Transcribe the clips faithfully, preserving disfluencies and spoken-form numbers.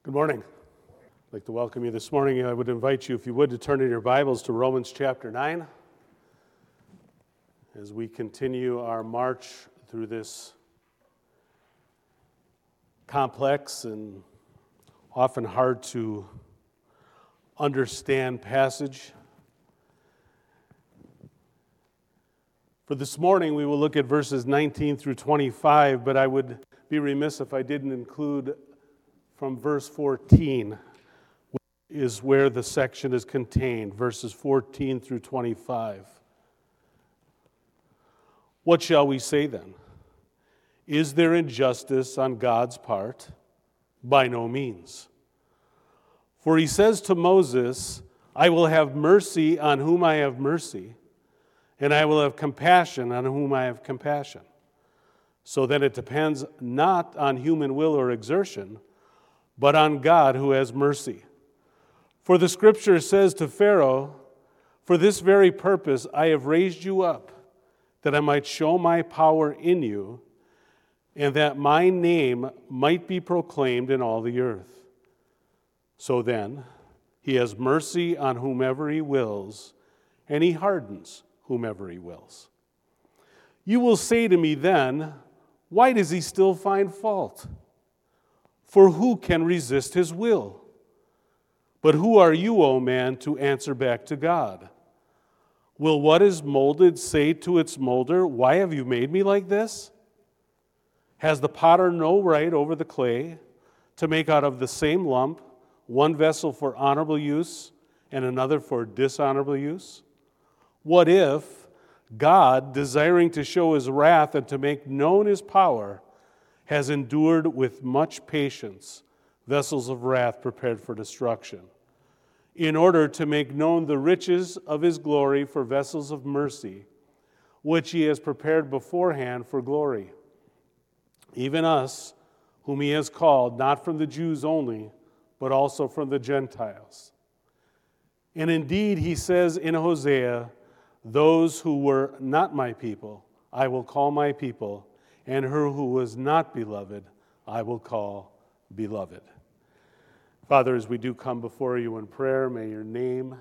Good morning. I'd like to welcome you this morning. I would invite you, if you would, to turn in your Bibles to Romans chapter nine as we continue our march through this complex and often hard to understand passage. For this morning, we will look at verses nineteen through twenty-five, but I would be remiss if I didn't include from verse fourteen, which is where the section is contained, verses fourteen through twenty-five. What shall we say then? Is there injustice on God's part? By no means. For he says to Moses, I will have mercy on whom I have mercy, and I will have compassion on whom I have compassion. So then it depends not on human will or exertion, but on God who has mercy. For the scripture says to Pharaoh, for this very purpose I have raised you up, that I might show my power in you, and that my name might be proclaimed in all the earth. So then, he has mercy on whomever he wills, and he hardens whomever he wills. You will say to me then, why does he still find fault? For who can resist his will? But who are you, O man, to answer back to God? Will what is molded say to its molder, why have you made me like this? Has the potter no right over the clay to make out of the same lump one vessel for honorable use and another for dishonorable use? What if God, desiring to show his wrath and to make known his power, has endured with much patience vessels of wrath prepared for destruction, in order to make known the riches of his glory for vessels of mercy, which he has prepared beforehand for glory? Even us, whom he has called, not from the Jews only, but also from the Gentiles. And indeed, he says in Hosea, those who were not my people, I will call my people, and her who was not beloved, I will call beloved. Father, as we do come before you in prayer, may your name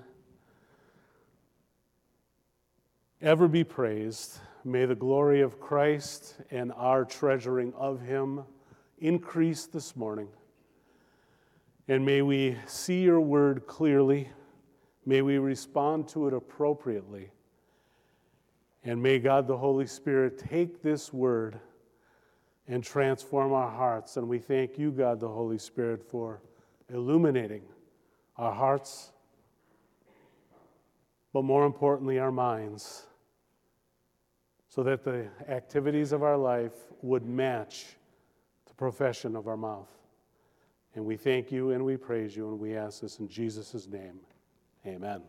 ever be praised. May the glory of Christ and our treasuring of him increase this morning. And may we see your word clearly. May we respond to it appropriately. And may God the Holy Spirit take this word and transform our hearts. And we thank you, God the Holy Spirit, for illuminating our hearts, but more importantly, our minds, so that the activities of our life would match the profession of our mouth. And we thank you and we praise you, and we ask this in Jesus' name. Amen.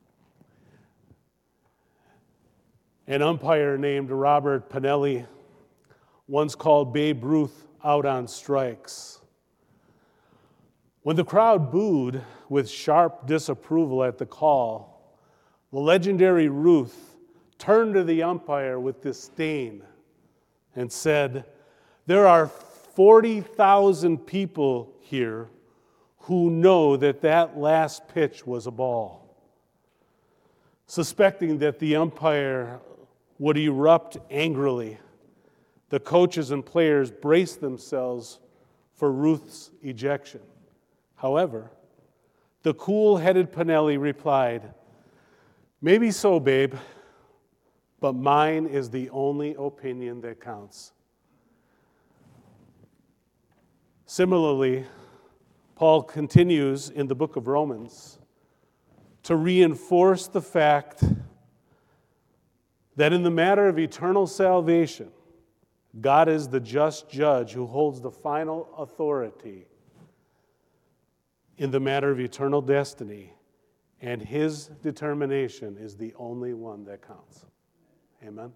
An umpire named Robert Pinelli once called Babe Ruth out on strikes. When the crowd booed with sharp disapproval at the call, the legendary Ruth turned to the umpire with disdain and said, there are forty thousand people here who know that that last pitch was a ball. Suspecting that the umpire would erupt angrily, the coaches and players braced themselves for Ruth's ejection. However, the cool-headed Pinelli replied, maybe so, babe, but mine is the only opinion that counts. Similarly, Paul continues in the book of Romans to reinforce the fact that in the matter of eternal salvation, God is the just judge who holds the final authority in the matter of eternal destiny, and his determination is the only one that counts. Amen?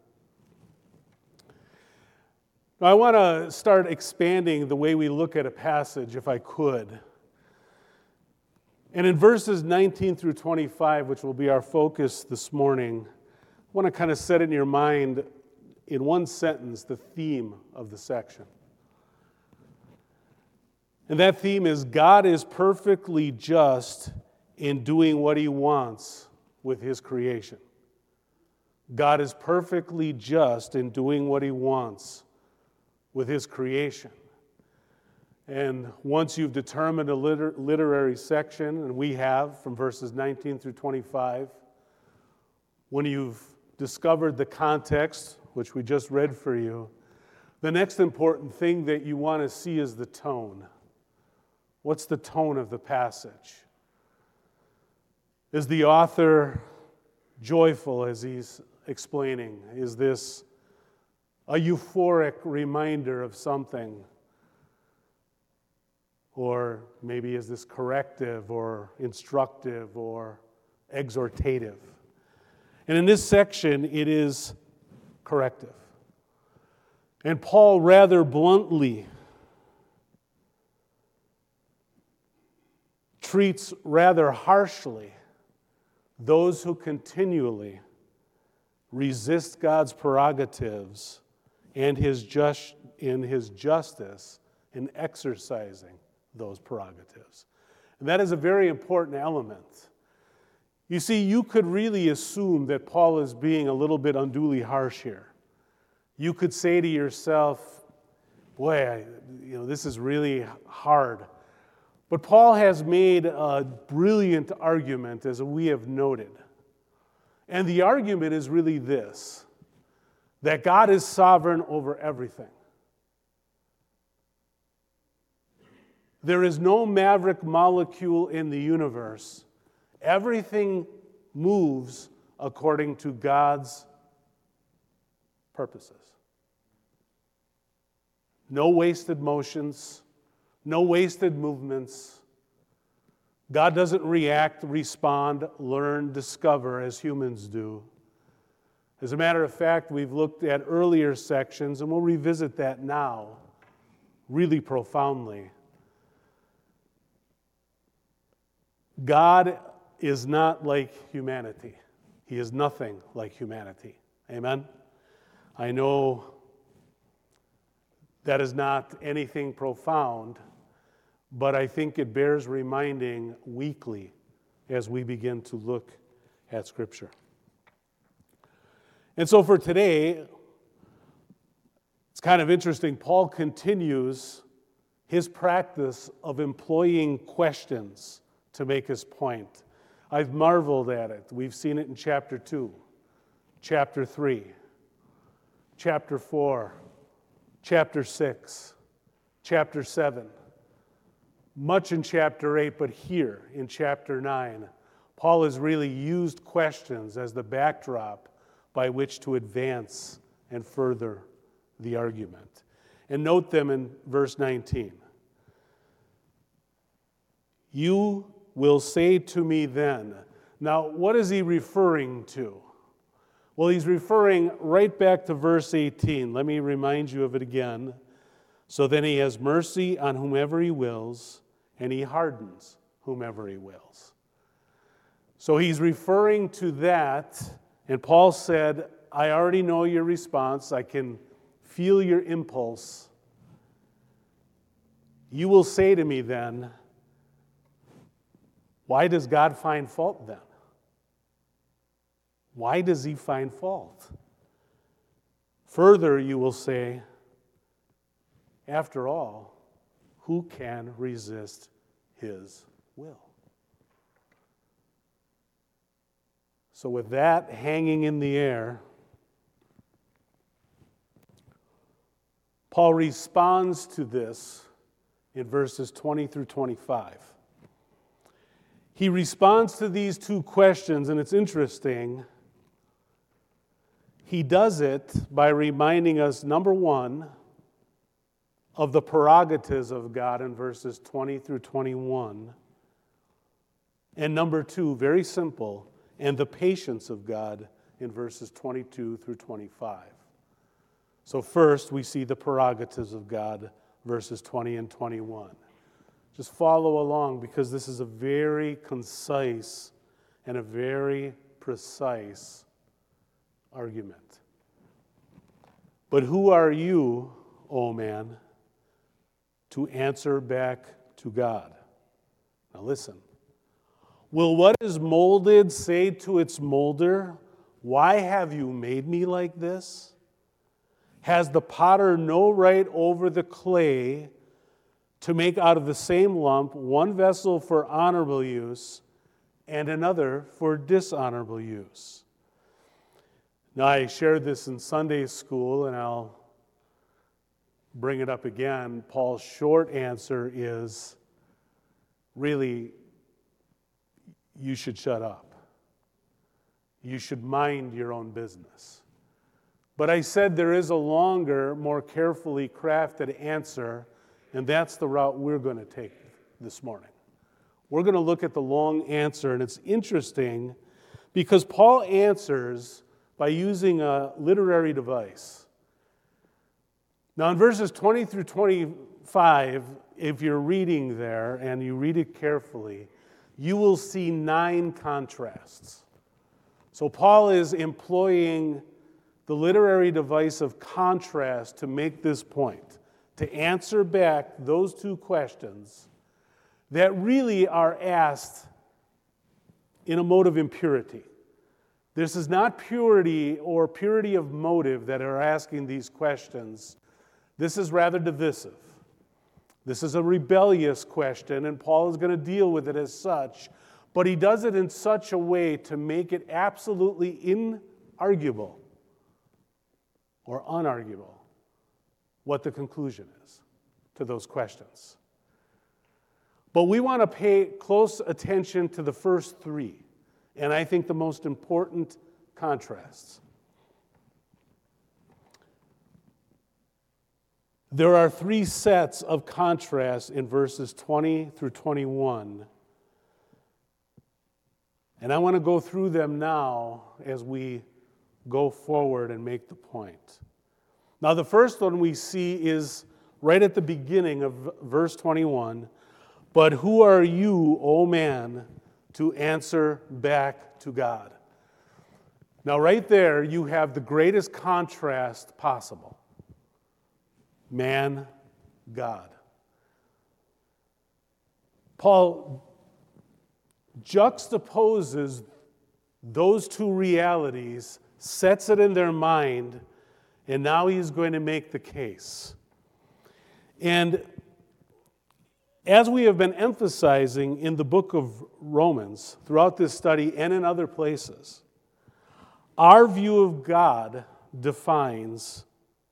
Now, I want to start expanding the way we look at a passage, if I could. And in verses nineteen through twenty-five, which will be our focus this morning, I want to kind of set in your mind in one sentence the theme of the section. And that theme is God is perfectly just in doing what he wants with his creation. God is perfectly just in doing what he wants with his creation. And once you've determined a liter- literary section, and we have from verses nineteen through twenty-five, when you've discovered the context, which we just read for you, the next important thing that you want to see is the tone. What's the tone of the passage? Is the author joyful as he's explaining? Is this a euphoric reminder of something? Or maybe is this corrective or instructive or exhortative? And in this section, it is corrective. And Paul rather bluntly treats rather harshly those who continually resist God's prerogatives and his just in his justice in exercising those prerogatives. And that is a very important element. You see, you could really assume that Paul is being a little bit unduly harsh here. You could say to yourself, boy, I, you know, this is really hard. But Paul has made a brilliant argument, as we have noted. And the argument is really this, that God is sovereign over everything. There is no maverick molecule in the universe. Everything moves according to God's purposes. No wasted motions, no wasted movements. God doesn't react, respond, learn, discover as humans do. As a matter of fact, we've looked at earlier sections, and we'll revisit that now really profoundly. God is not like humanity. He is nothing like humanity. Amen? I know that is not anything profound, but I think it bears reminding weekly as we begin to look at Scripture. And so for today, it's kind of interesting. Paul continues his practice of employing questions to make his point. I've marveled at it. We've seen it in chapter two, chapter three, chapter four, chapter six, chapter seven, much in chapter eight, but here in chapter nine, Paul has really used questions as the backdrop by which to advance and further the argument. And note them in verse nineteen. You will say to me then. Now, what is he referring to? Well, he's referring right back to verse eighteen. Let me remind you of it again. So then he has mercy on whomever he wills, and he hardens whomever he wills. So he's referring to that, and Paul said, I already know your response. I can feel your impulse. You will say to me then, why does God find fault then? Why does he find fault? Further, you will say, after all, who can resist his will? So with that hanging in the air, Paul responds to this in verses twenty through twenty-five. He responds to these two questions, and it's interesting. He does it by reminding us, number one, of the prerogatives of God in verses twenty through twenty-one. And number two, very simple, and the patience of God in verses twenty-two through twenty-five. So first, we see the prerogatives of God, verses twenty and twenty-one. Just follow along because this is a very concise and a very precise argument. But who are you, O man, to answer back to God. Now listen. Will what is molded say to its molder, why have you made me like this? Has the potter no right over the clay to make out of the same lump one vessel for honorable use and another for dishonorable use? Now, I shared this in Sunday school, and I'll bring it up again. Paul's short answer is, really, you should shut up. You should mind your own business. But I said there is a longer, more carefully crafted answer, and that's the route we're going to take this morning. We're going to look at the long answer, and it's interesting because Paul answers by using a literary device. Now, in verses twenty through twenty-five, if you're reading there and you read it carefully, you will see nine contrasts. So Paul is employing the literary device of contrast to make this point, to answer back those two questions that really are asked in a mode of impurity. This is not purity or purity of motive that are asking these questions. This is rather divisive. This is a rebellious question, and Paul is going to deal with it as such, but he does it in such a way to make it absolutely inarguable or unarguable what the conclusion is to those questions. But we want to pay close attention to the first three, and I think the most important contrasts. There are three sets of contrasts in verses twenty through twenty-one, and I want to go through them now as we go forward and make the point. Now, the first one we see is right at the beginning of verse twenty-one. But who are you, O man, to answer back to God? Now, right there, you have the greatest contrast possible. Man, God. Paul juxtaposes those two realities, sets it in their mind, and now he's going to make the case. And as we have been emphasizing in the book of Romans throughout this study and in other places, our view of God defines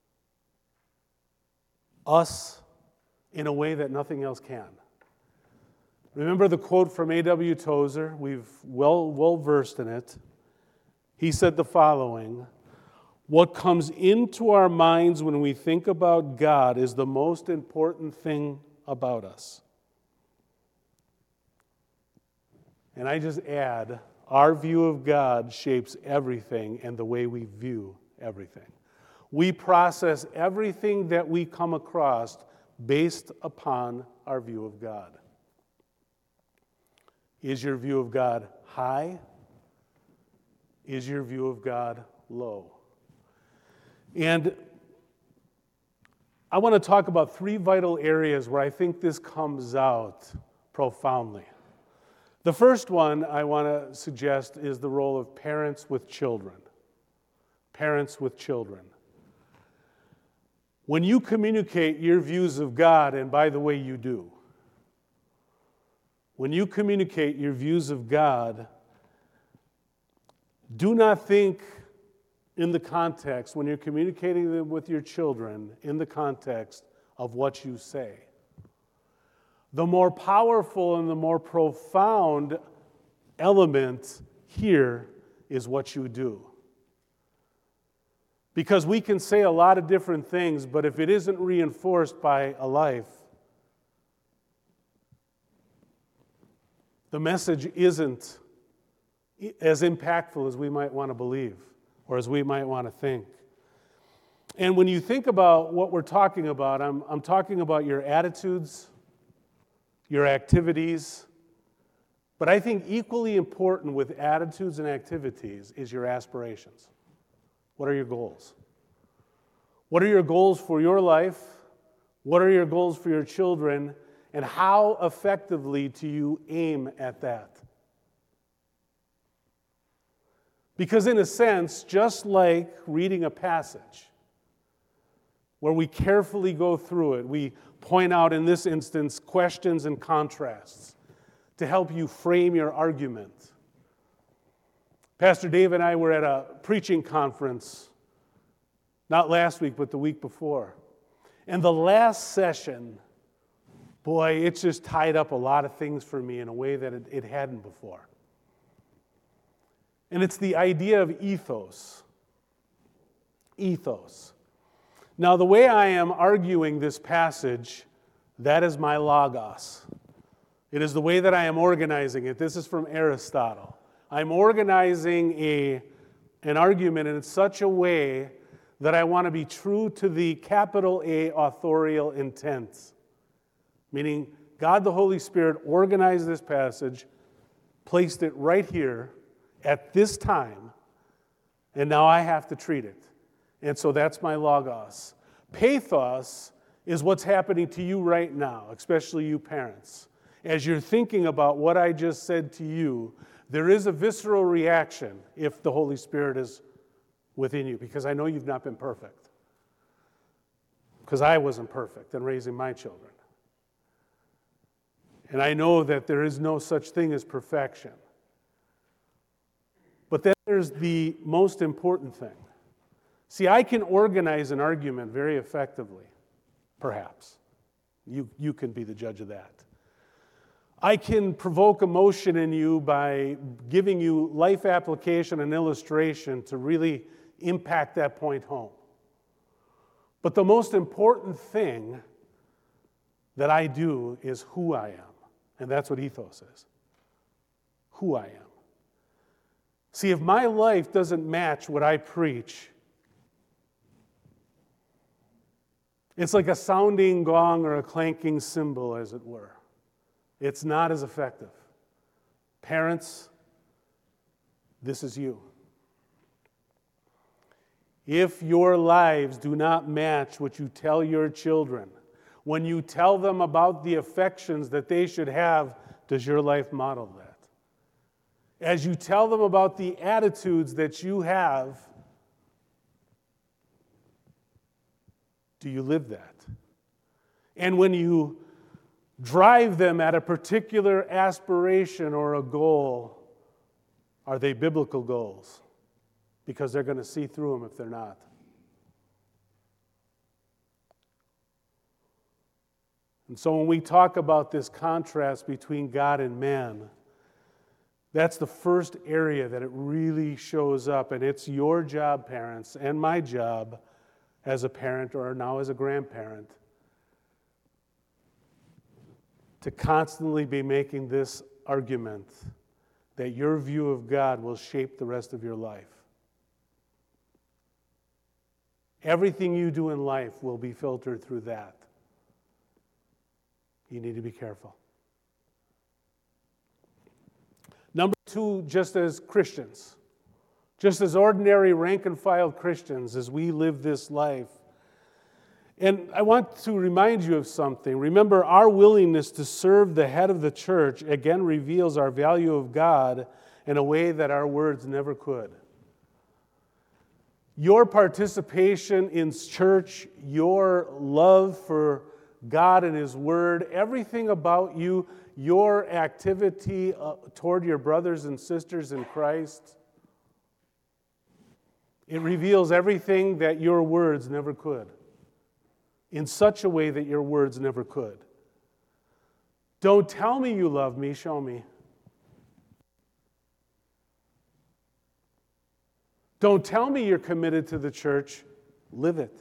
us in a way that nothing else can. Remember the quote from A W Tozer? We've well, well versed in it. He said the following: what comes into our minds when we think about God is the most important thing about us. And I just add, our view of God shapes everything and the way we view everything. We process everything that we come across based upon our view of God. Is your view of God high? Is your view of God low? And I want to talk about three vital areas where I think this comes out profoundly. The first one I want to suggest is the role of parents with children. Parents with children. When you communicate your views of God, and by the way, you do, when you communicate your views of God, do not think in the context, when you're communicating them with your children, in the context of what you say. The more powerful and the more profound element here is what you do. Because we can say a lot of different things, but if it isn't reinforced by a life, the message isn't as impactful as we might want to believe or as we might want to think. And when you think about what we're talking about, I'm, I'm talking about your attitudes, your activities, but I think equally important with attitudes and activities is your aspirations. What are your goals? What are your goals for your life? What are your goals for your children? And how effectively do you aim at that? Because in a sense, just like reading a passage, where we carefully go through it, we point out in this instance questions and contrasts to help you frame your argument. Pastor Dave and I were at a preaching conference, not last week, but the week before. And the last session, boy, it's just tied up a lot of things for me in a way that it, it hadn't before. And it's the idea of ethos. Ethos. Now, the way I am arguing this passage, that is my logos. It is the way that I am organizing it. This is from Aristotle. I'm organizing a, an argument in such a way that I want to be true to the capital A authorial intent. Meaning, God the Holy Spirit organized this passage, placed it right here at this time, and now I have to treat it. And so that's my logos. Pathos is what's happening to you right now, especially you parents. As you're thinking about what I just said to you, there is a visceral reaction if the Holy Spirit is within you, because I know you've not been perfect. Because I wasn't perfect in raising my children. And I know that there is no such thing as perfection. But then there's the most important thing. See, I can organize an argument very effectively, perhaps. You, you can be the judge of that. I can provoke emotion in you by giving you life application and illustration to really impact that point home. But the most important thing that I do is who I am. And that's what ethos is. Who I am. See, if my life doesn't match what I preach, it's like a sounding gong or a clanking cymbal, as it were. It's not as effective. Parents, this is you. If your lives do not match what you tell your children, when you tell them about the affections that they should have, does your life model that? As you tell them about the attitudes that you have, do you live that? And when you drive them at a particular aspiration or a goal, are they biblical goals? Because they're going to see through them if they're not. And so when we talk about this contrast between God and man, that's the first area that it really shows up. And it's your job, parents, and my job as a parent or now as a grandparent, to constantly be making this argument that your view of God will shape the rest of your life. Everything you do in life will be filtered through that. You need to be careful. Number two, just as Christians, just as ordinary rank-and-file Christians, as we live this life. And I want to remind you of something. Remember, our willingness to serve the head of the church again reveals our value of God in a way that our words never could. Your participation in church, your love for God and His Word, everything about you, your activity uh, toward your brothers and sisters in Christ, it reveals everything that your words never could, in such a way that your words never could. Don't tell me you love me, show me. Don't tell me you're committed to the church, live it.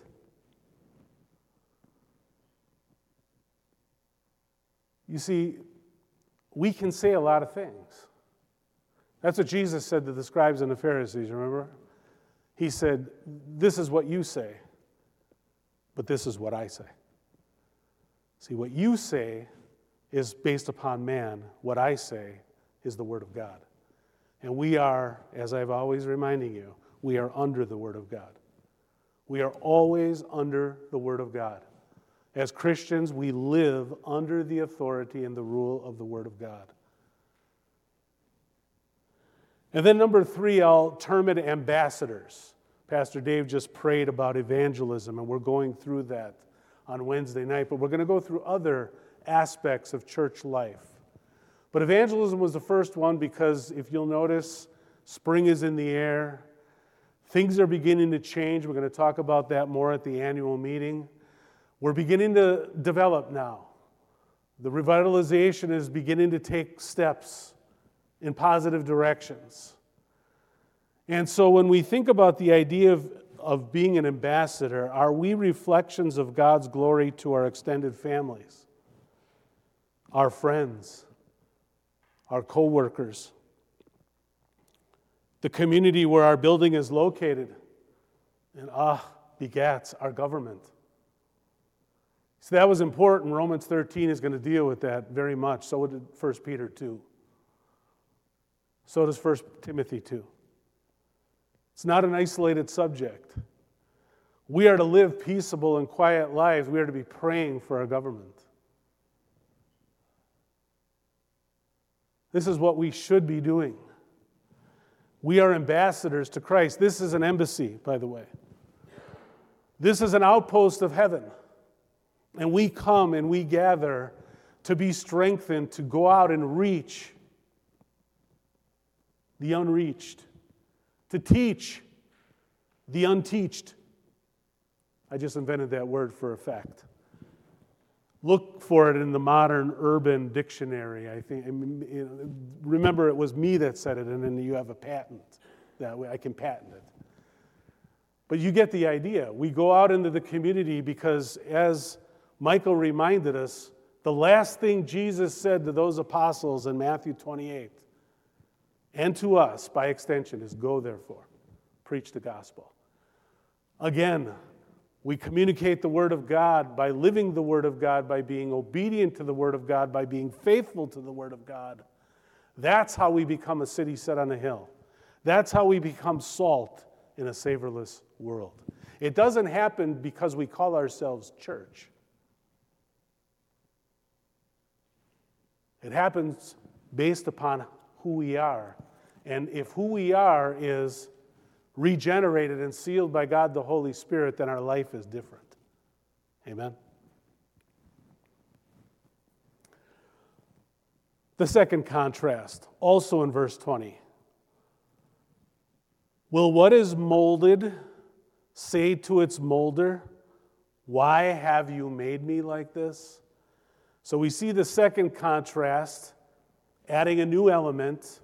You see, we can say a lot of things. That's what Jesus said to the scribes and the Pharisees, remember? He said, this is what you say, but this is what I say. See, what you say is based upon man. What I say is the Word of God. And we are, as I've always reminding you, we are under the Word of God. We are always under the Word of God. As Christians, we live under the authority and the rule of the Word of God. And then number three, I'll term it ambassadors. Pastor Dave just prayed about evangelism, and we're going through that on Wednesday night, but we're going to go through other aspects of church life. But evangelism was the first one because if you'll notice, spring is in the air. Things are beginning to change. We're going to talk about that more at the annual meeting. We're beginning to develop now. The revitalization is beginning to take steps in positive directions. And so when we think about the idea of, of being an ambassador, are we reflections of God's glory to our extended families, our friends, our co-workers, the community where our building is located, and ah, begats our government? So that was important. Romans thirteen is going to deal with that very much. So did First Peter two. So does First Timothy two. It's not an isolated subject. We are to live peaceable and quiet lives. We are to be praying for our government. This is what we should be doing. We are ambassadors to Christ. This is an embassy, by the way. This is an outpost of heaven. And we come and we gather to be strengthened, to go out and reach the unreached, to teach the unteached. I just invented that word for effect. Look for it in the modern urban dictionary. I think. Remember, it was me that said it, and then you have a patent. That way I can patent it. But you get the idea. We go out into the community because, as Michael reminded us, the last thing Jesus said to those apostles in Matthew twenty-eight, and to us, by extension, is go therefore, preach the gospel. Again, we communicate the Word of God by living the Word of God, by being obedient to the Word of God, by being faithful to the Word of God. That's how we become a city set on a hill. That's how we become salt in a savorless world. It doesn't happen because we call ourselves church. It happens based upon who we are. And if who we are is regenerated and sealed by God the Holy Spirit, then our life is different. Amen? The second contrast, also in verse twenty. Will what is molded say to its molder, why have you made me like this? So we see the second contrast, adding a new element.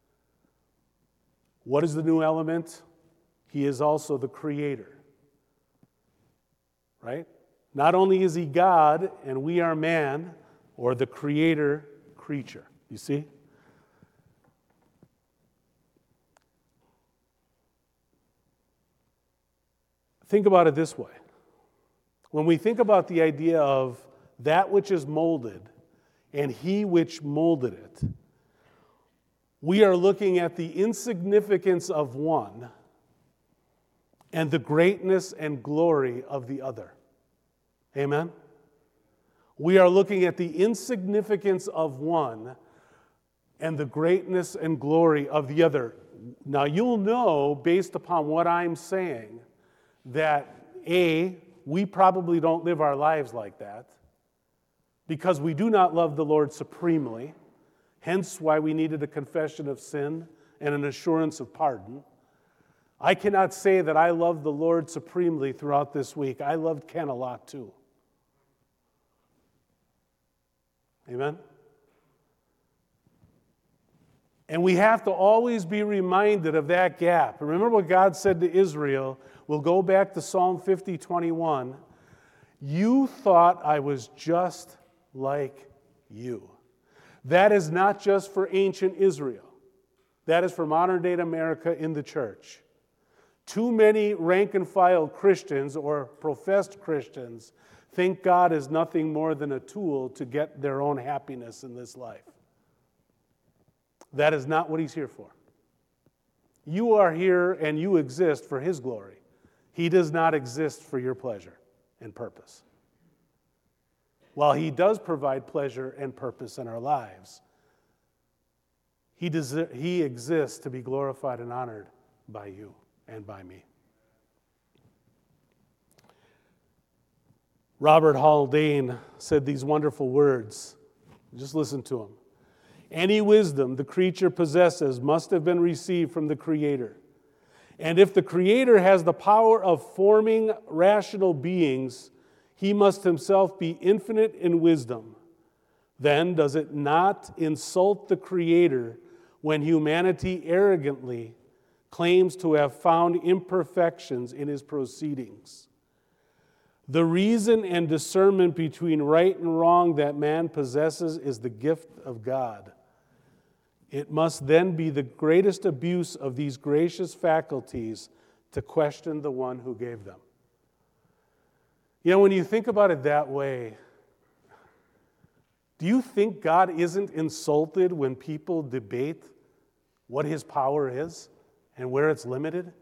What is the new element? He is also the creator. Right? Not only is he God and we are man, or the creator creature. You see? Think about it this way. When we think about the idea of that which is molded and he which molded it, we are looking at the insignificance of one and the greatness and glory of the other. Amen? We are looking at the insignificance of one and the greatness and glory of the other. Now, you'll know, based upon what I'm saying, that A, we probably don't live our lives like that because we do not love the Lord supremely, hence why we needed a confession of sin and an assurance of pardon. I cannot say that I love the Lord supremely throughout this week. I loved Ken a lot too. Amen? And we have to always be reminded of that gap. Remember what God said to Israel. We'll go back to Psalm fifty, twenty-one. You thought I was just like you. That is not just for ancient Israel. That is for modern day America in the church. Too many rank and file Christians or professed Christians think God is nothing more than a tool to get their own happiness in this life. That is not what he's here for. You are here and you exist for his glory. He does not exist for your pleasure and purpose. while he does provide pleasure and purpose in our lives, he, des- he exists to be glorified and honored by you and by me. Robert Haldane said these wonderful words. Just listen to them. Any wisdom the creature possesses must have been received from the Creator. And if the Creator has the power of forming rational beings, he must himself be infinite in wisdom. Then does it not insult the Creator when humanity arrogantly claims to have found imperfections in his proceedings? The reason and discernment between right and wrong that man possesses is the gift of God. It must then be the greatest abuse of these gracious faculties to question the one who gave them. You know, when you think about it that way, do you think God isn't insulted when people debate what his power is and where it's limited?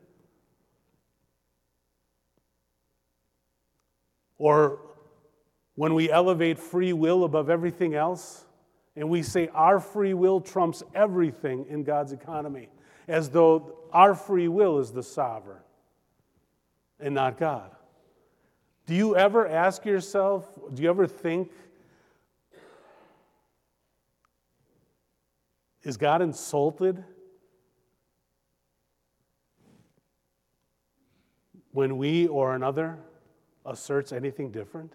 Or when we elevate free will above everything else, and we say our free will trumps everything in God's economy, as though our free will is the sovereign and not God. Do you ever ask yourself, do you ever think, is God insulted when we or another asserts anything different?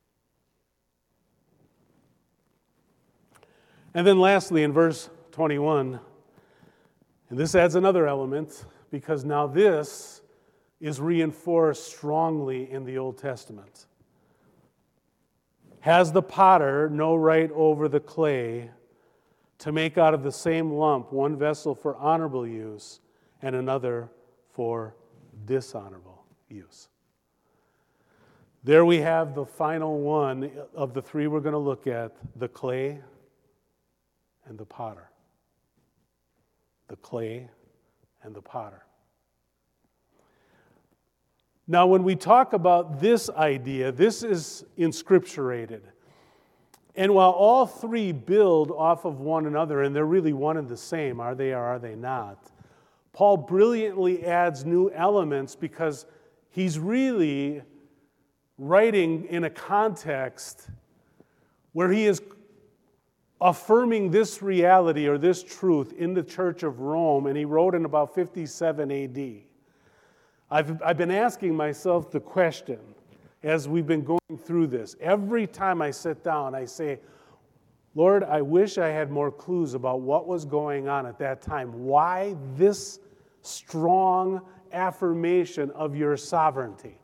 And then lastly, in verse twenty-one, and this adds another element, because now this is reinforced strongly in the Old Testament. Has the potter no right over the clay to make out of the same lump one vessel for honorable use and another for dishonorable use? There we have the final one of the three we're going to look at, the clay and the potter. The clay and the potter. Now, when we talk about this idea, this is inscripturated. And while all three build off of one another, and they're really one and the same, are they or are they not, Paul brilliantly adds new elements because he's really writing in a context where he is affirming this reality or this truth in the Church of Rome, and he wrote in about fifty-seven A D. I've, I've been asking myself the question as we've been going through this. Every time I sit down, I say, Lord, I wish I had more clues about what was going on at that time. Why this strong affirmation of your sovereignty?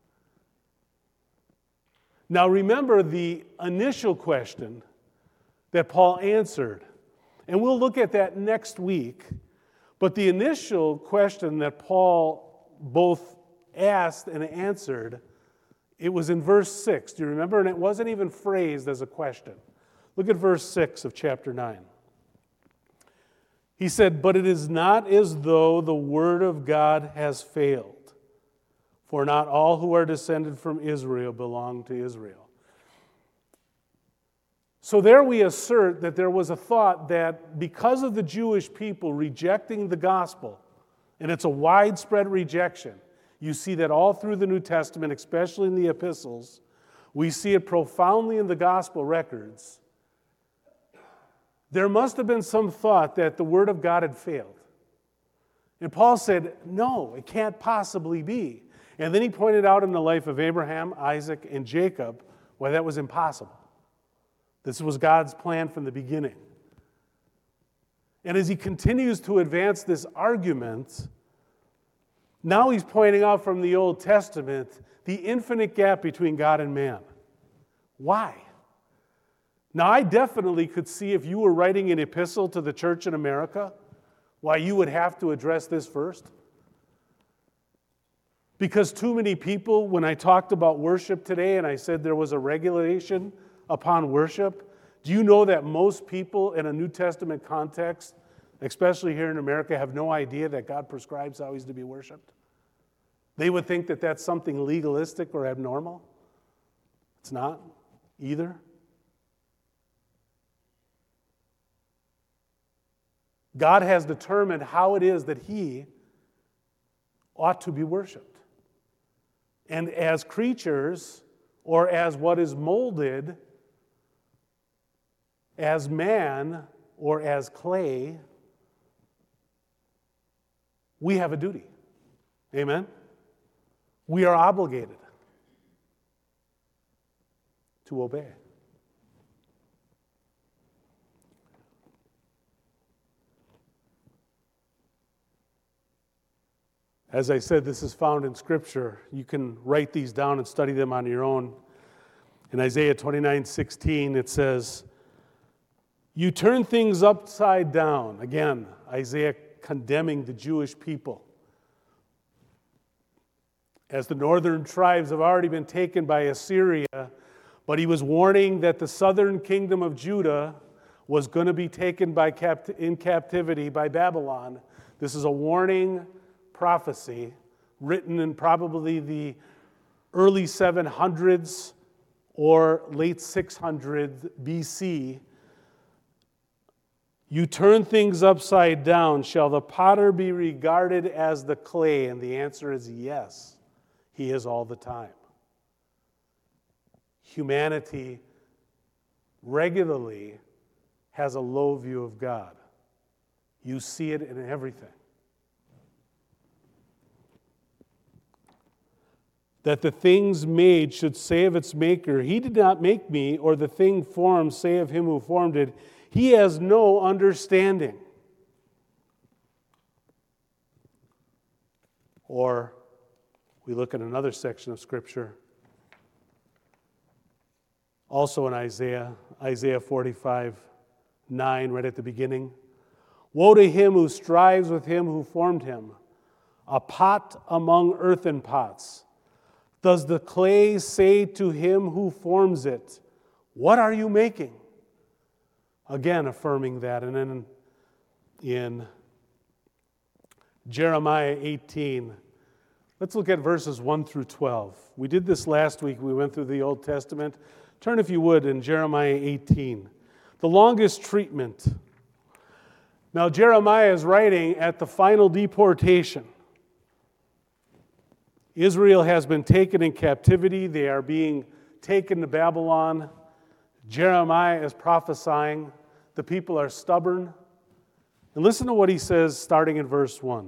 Now remember the initial question that Paul answered. And we'll look at that next week. But the initial question that Paul both asked and answered, it was in verse six. Do you remember? And it wasn't even phrased as a question. Look at verse six of chapter nine. He said, "But it is not as though the word of God has failed, for not all who are descended from Israel belong to Israel." So there we assert that there was a thought that because of the Jewish people rejecting the gospel, and it's a widespread rejection, you see that all through the New Testament, especially in the epistles, we see it profoundly in the gospel records. There must have been some thought that the word of God had failed. And Paul said, no, it can't possibly be. And then he pointed out in the life of Abraham, Isaac, and Jacob why that was impossible. This was God's plan from the beginning. And as he continues to advance this argument, now he's pointing out from the Old Testament the infinite gap between God and man. Why? Now, I definitely could see if you were writing an epistle to the church in America, why you would have to address this first. Because too many people, when I talked about worship today and I said there was a regulation upon worship, do you know that most people in a New Testament context, especially here in America, have no idea that God prescribes how he's to be worshiped? They would think that that's something legalistic or abnormal. It's not either. God has determined how it is that he ought to be worshiped. And as creatures, or as what is molded, as man or as clay, we have a duty. Amen? We are obligated to obey. As I said, this is found in Scripture. You can write these down and study them on your own. In Isaiah twenty-nine sixteen, it says, "You turn things upside down." Again, Isaiah condemning the Jewish people. As the northern tribes have already been taken by Assyria, but he was warning that the southern kingdom of Judah was going to be taken by capt- in captivity by Babylon. This is a warning prophecy written in probably the early seven hundreds or late six hundreds B C. "You turn things upside down. Shall the potter be regarded as the clay?" And the answer is yes, he is all the time. Humanity regularly has a low view of God. You see it in everything. That the things made should say of its maker, "He did not make me," or the thing formed say of him who formed it, "He has no understanding." Or we look at another section of Scripture, also in Isaiah, Isaiah forty-five nine, right at the beginning. "Woe to him who strives with him who formed him, a pot among earthen pots. Does the clay say to him who forms it, 'What are you making?'" Again, affirming that. And then in Jeremiah eighteen, let's look at verses one through twelve. We did this last week. We went through the Old Testament. Turn, if you would, in Jeremiah eighteen. The longest treatment. Now, Jeremiah is writing at the final deportation. Israel has been taken in captivity. They are being taken to Babylon. Jeremiah is prophesying. The people are stubborn. And listen to what he says starting in verse one.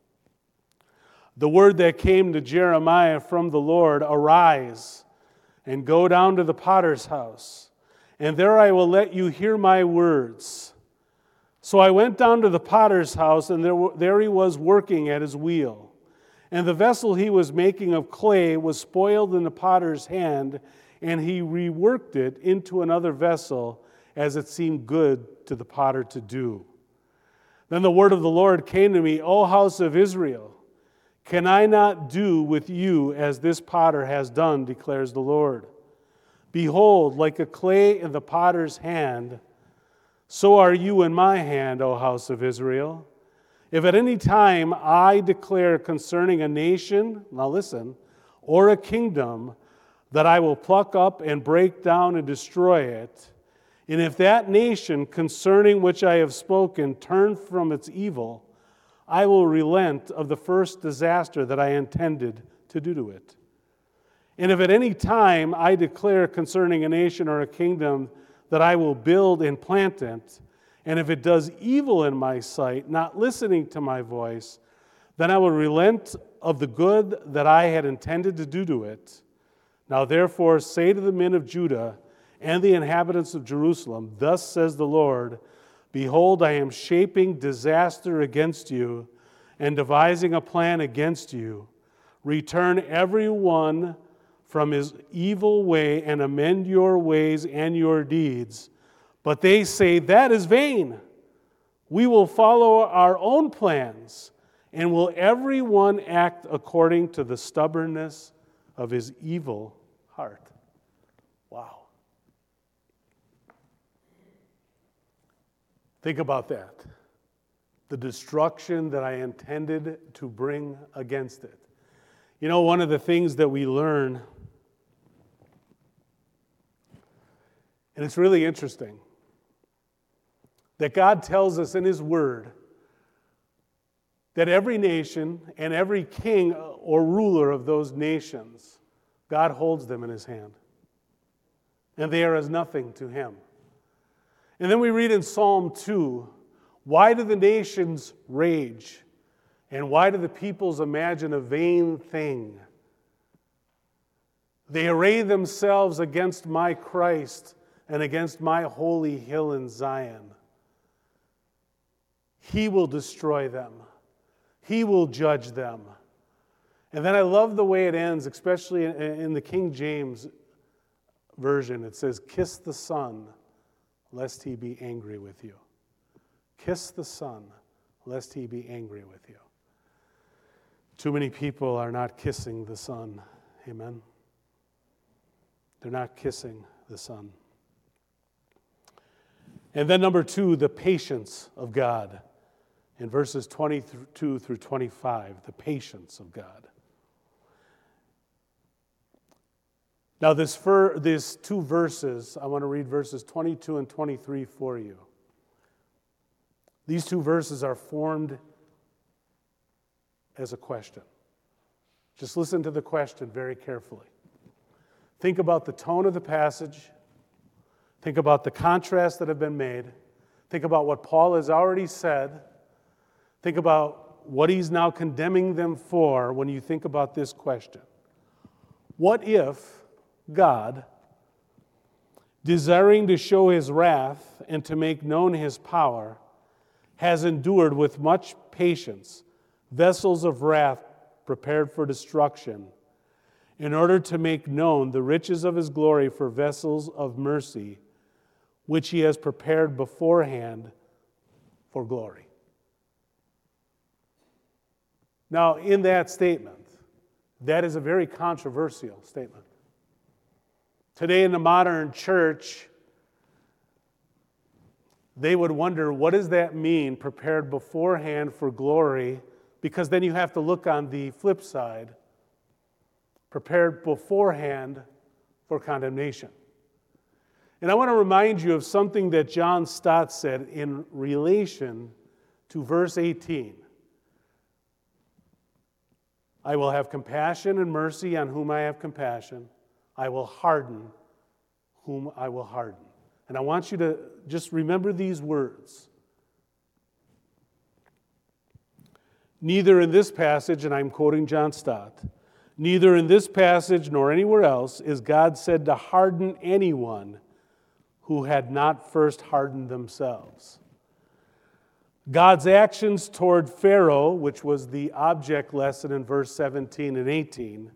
"The word that came to Jeremiah from the Lord, arise and go down to the potter's house, and there I will let you hear my words. So I went down to the potter's house, and there, there he was working at his wheel. And the vessel he was making of clay was spoiled in the potter's hand, and he reworked it into another vessel as it seemed good to the potter to do. Then the word of the Lord came to me, O house of Israel, can I not do with you as this potter has done, declares the Lord? Behold, like a clay in the potter's hand, so are you in my hand, O house of Israel. If at any time I declare concerning a nation," now listen, "or a kingdom, that I will pluck up and break down and destroy it, and if that nation concerning which I have spoken turn from its evil, I will relent of the first disaster that I intended to do to it. And if at any time I declare concerning a nation or a kingdom that I will build and plant it, and if it does evil in my sight, not listening to my voice, then I will relent of the good that I had intended to do to it. Now therefore say to the men of Judah and the inhabitants of Jerusalem, thus says the Lord, behold, I am shaping disaster against you and devising a plan against you. Return every one from his evil way and amend your ways and your deeds. But they say, that is vain. We will follow our own plans, and will every one act according to the stubbornness of his evil heart. Wow. Think about that. The destruction that I intended to bring against it. You know, one of the things that we learn, and it's really interesting, that God tells us in His Word that every nation and every king or ruler of those nations, God holds them in his hand. And they are as nothing to him. And then we read in Psalm two, why do the nations rage? And why do the peoples imagine a vain thing? They array themselves against my Christ and against my holy hill in Zion. He will destroy them. He will judge them. And then I love the way it ends, especially in the King James Version. It says, kiss the Son, lest he be angry with you. Kiss the Son, lest he be angry with you. Too many people are not kissing the Son. Amen. They're not kissing the Son. And then number two, the patience of God. In verses twenty-two through twenty-five, the patience of God. Now, this for, these two verses, I want to read verses twenty-two and twenty-three for you. These two verses are formed as a question. Just listen to the question very carefully. Think about the tone of the passage. Think about the contrasts that have been made. Think about what Paul has already said. Think about what he's now condemning them for when you think about this question. What if God, desiring to show his wrath and to make known his power, has endured with much patience vessels of wrath prepared for destruction, in order to make known the riches of his glory for vessels of mercy, which he has prepared beforehand for glory? Now, in that statement, that is a very controversial statement. Today in the modern church, they would wonder, what does that mean, prepared beforehand for glory? Because then you have to look on the flip side, prepared beforehand for condemnation. And I want to remind you of something that John Stott said in relation to verse eighteen. I will have compassion and mercy on whom I have compassion. I will harden whom I will harden. And I want you to just remember these words. Neither in this passage, and I'm quoting John Stott, neither in this passage nor anywhere else is God said to harden anyone who had not first hardened themselves. God's actions toward Pharaoh, which was the object lesson in verse seventeen and eighteen,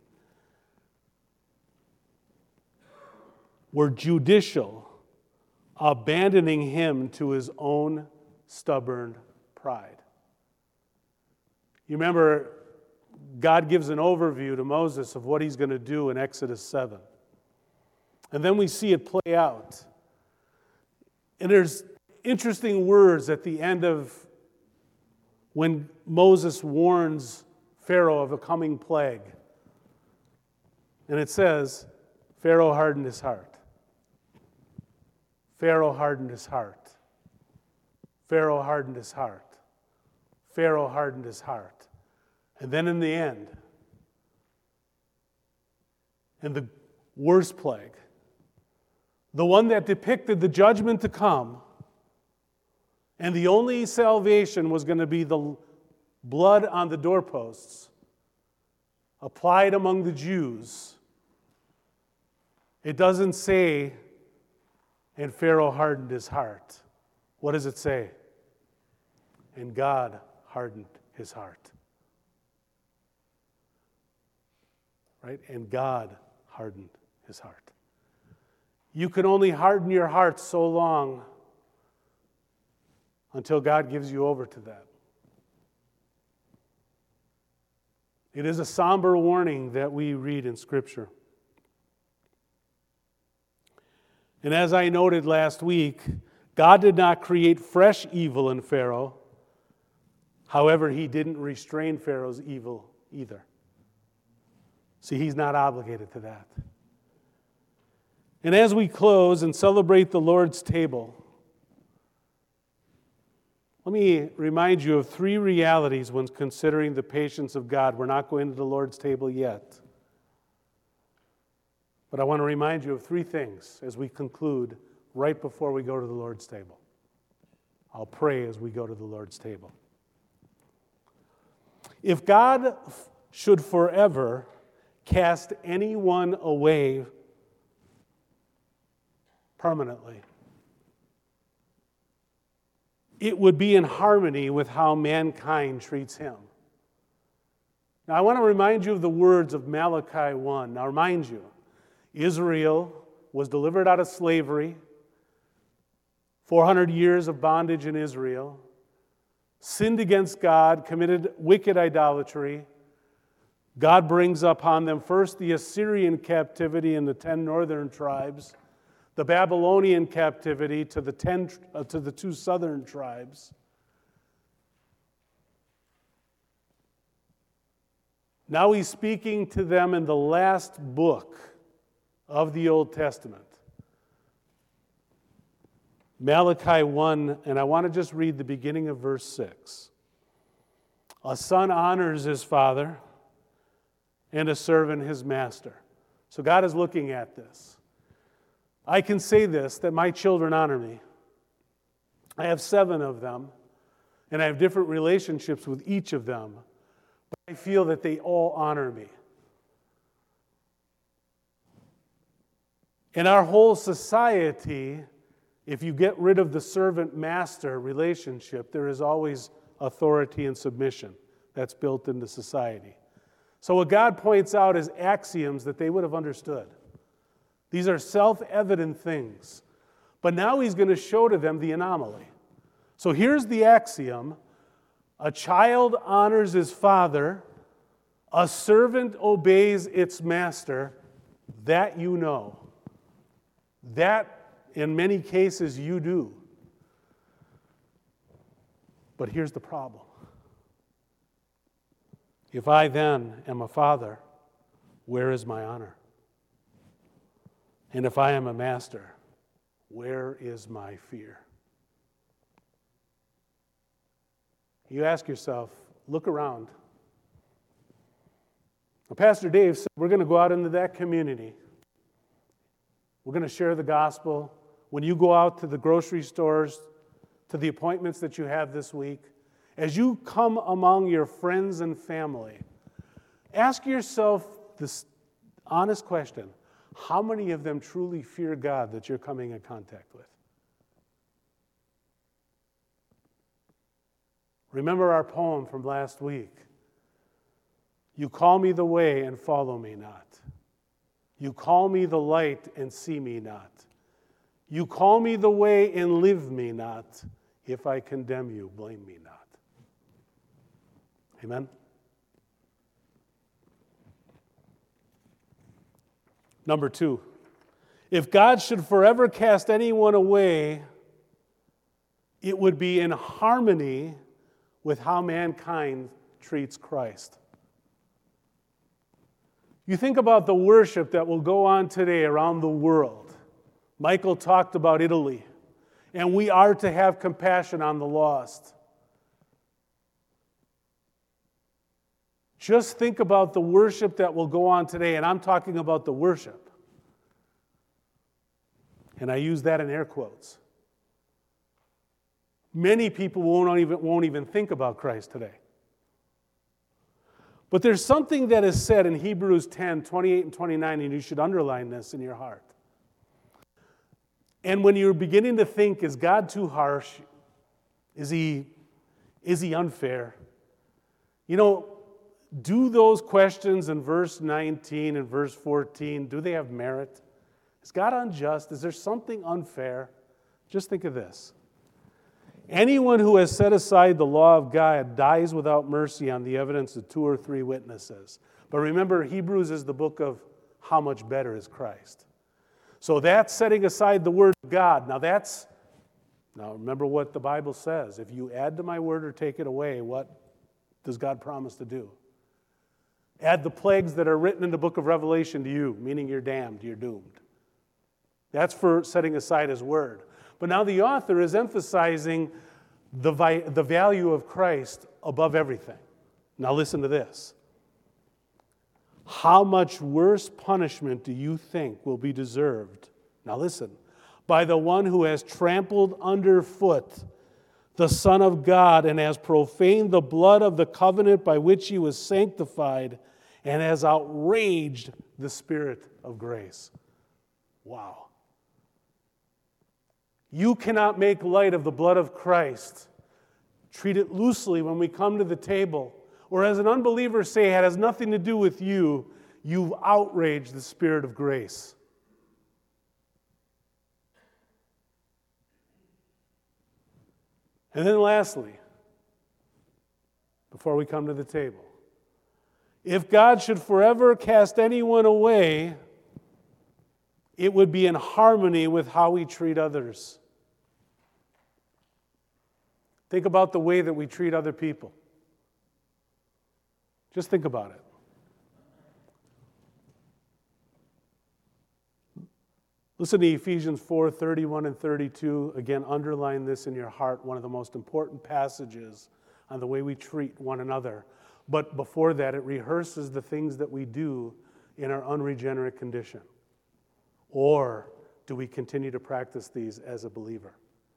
were judicial, abandoning him to his own stubborn pride. You remember, God gives an overview to Moses of what he's going to do in Exodus seven. And then we see it play out. And there's interesting words at the end of when Moses warns Pharaoh of a coming plague. And it says, Pharaoh hardened his heart. Pharaoh hardened his heart. Pharaoh hardened his heart. Pharaoh hardened his heart. And then in the end, in the worst plague, the one that depicted the judgment to come, and the only salvation was going to be the blood on the doorposts applied among the Jews. It doesn't say, and Pharaoh hardened his heart. What does it say? And God hardened his heart. Right? And God hardened his heart. You can only harden your heart so long until God gives you over to that. It is a somber warning that we read in Scripture. And as I noted last week, God did not create fresh evil in Pharaoh. However, he didn't restrain Pharaoh's evil either. See, he's not obligated to that. And as we close and celebrate the Lord's table, Let me remind you of three realities when considering the patience of God. We're not going to the Lord's table yet. But I want to remind you of three things as we conclude right before we go to the Lord's table. I'll pray as we go to the Lord's table. If God should forever cast anyone away permanently, it would be in harmony with how mankind treats him. Now, I want to remind you of the words of Malachi one. Now, remind you, Israel was delivered out of slavery, four hundred years of bondage in Israel, sinned against God, committed wicked idolatry. God brings upon them first the Assyrian captivity and the ten northern tribes, the Babylonian captivity to the ten uh, to the two southern tribes. Now he's speaking to them in the last book of the Old Testament. Malachi one, and I want to just read the beginning of verse six. A son honors his father, and a servant his master. So God is looking at this. I can say this, that my children honor me. I have seven of them, and I have different relationships with each of them, but I feel that they all honor me. In our whole society, if you get rid of the servant-master relationship, there is always authority and submission that's built into society. So what God points out is axioms that they would have understood. These are self-evident things. But now he's going to show to them the anomaly. So here's the axiom. A child honors his father. A servant obeys its master. That you know. That, in many cases, you do. But here's the problem. If I then am a father, where is my honor? And if I am a master, where is my fear? You ask yourself, look around. Now, Pastor Dave said we're going to go out into that community. We're going to share the gospel. When you go out to the grocery stores, to the appointments that you have this week, as you come among your friends and family, ask yourself this honest question. How many of them truly fear God that you're coming in contact with? Remember our poem from last week. You call me the way and follow me not. You call me the light and see me not. You call me the way and live me not. If I condemn you, blame me not. Amen? Number two, if God should forever cast anyone away, it would be in harmony with how mankind treats Christ. You think about the worship that will go on today around the world. Michael talked about Italy, and we are to have compassion on the lost. Just think about the worship that will go on today, and I'm talking about the worship. And I use that in air quotes. Many people won't even, won't even think about Christ today. But there's something that is said in Hebrews ten, twenty-eight and twenty-nine, and you should underline this in your heart. And when you're beginning to think, is God too harsh? Is he, is he unfair? You know, do those questions in verse nineteen and verse fourteen, do they have merit? Is God unjust? Is there something unfair? Just think of this. Anyone who has set aside the law of God dies without mercy on the evidence of two or three witnesses. But remember, Hebrews is the book of how much better is Christ. So that's setting aside the word of God. Now that's, now remember what the Bible says. If you add to my word or take it away, what does God promise to do? Add the plagues that are written in the book of Revelation to you, meaning you're damned, you're doomed. That's for setting aside his word. But now the author is emphasizing the, vi- the value of Christ above everything. Now listen to this. How much worse punishment do you think will be deserved? Now listen. By the one who has trampled underfoot the Son of God and has profaned the blood of the covenant by which he was sanctified and has outraged the Spirit of grace. Wow. You cannot make light of the blood of Christ. Treat it loosely when we come to the table. Or as an unbeliever say, it has nothing to do with you. You've outraged the Spirit of grace. And then lastly, before we come to the table, if God should forever cast anyone away, it would be in harmony with how we treat others. Think about the way that we treat other people. Just think about it. Listen to Ephesians four, thirty-one and thirty-two. Again, underline this in your heart, one of the most important passages on the way we treat one another. But before that, it rehearses the things that we do in our unregenerate condition. Or do we continue to practice these as a believer?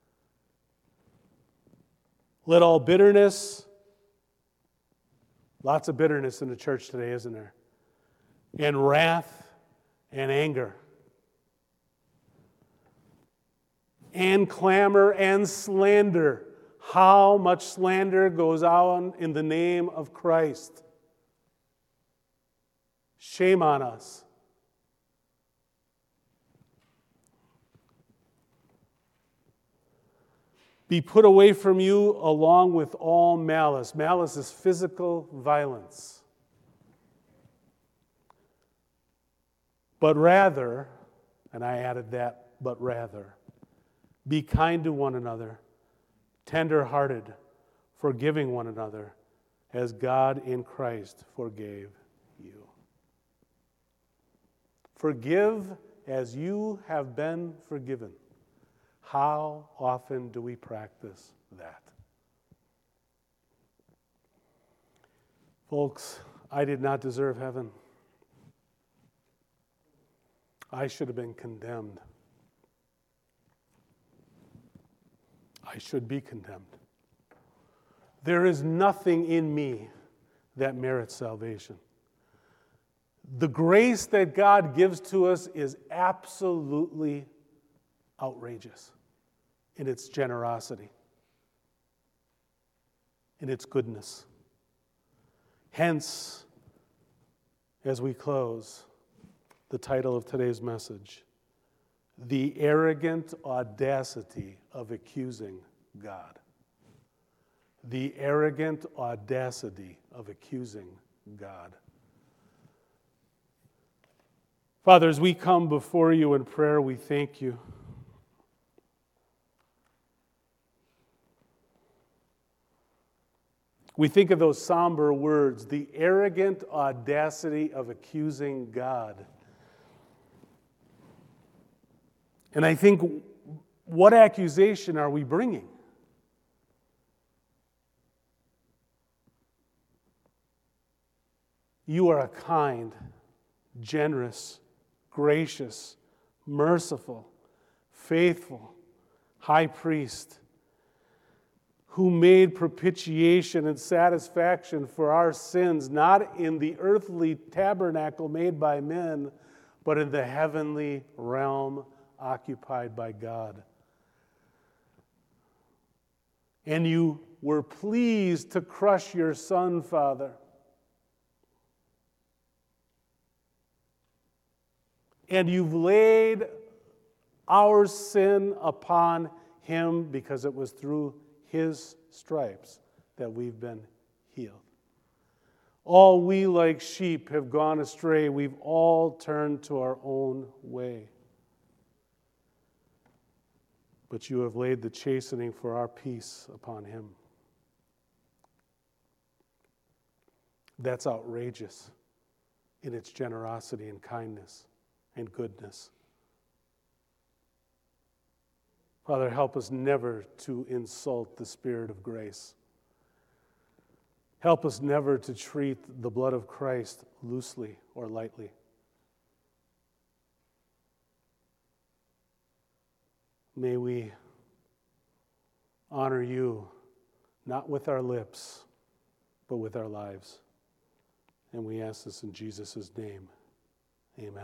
Let all bitterness, lots of bitterness in the church today, isn't there? And wrath and anger. And clamor and slander. How much slander goes on in the name of Christ? Shame on us. Be put away from you along with all malice. Malice is physical violence. But rather, and I added that, but rather, be kind to one another, tender-hearted, forgiving one another, as God in Christ forgave you. Forgive as you have been forgiven. How often do we practice that? Folks, I did not deserve heaven. I should have been condemned. I should be condemned. There is nothing in me that merits salvation. The grace that God gives to us is absolutely outrageous in its generosity, in its goodness. Hence, as we close, the title of today's message, The Arrogant Audacity of Accusing God. The arrogant audacity of accusing God. Father, as we come before you in prayer, we thank you. We think of those somber words, the arrogant audacity of accusing God. And I think, what accusation are we bringing? You are a kind, generous, gracious, merciful, faithful high priest who made propitiation and satisfaction for our sins, not in the earthly tabernacle made by men, but in the heavenly realm occupied by God. And you were pleased to crush your Son, Father. And you've laid our sin upon him because it was through his stripes that we've been healed. All we like sheep have gone astray. We've all turned to our own way. But you have laid the chastening for our peace upon him. That's outrageous in its generosity and kindness and goodness. Father, help us never to insult the Spirit of grace. Help us never to treat the blood of Christ loosely or lightly. May we honor you, not with our lips, but with our lives. And we ask this in Jesus' name. Amen.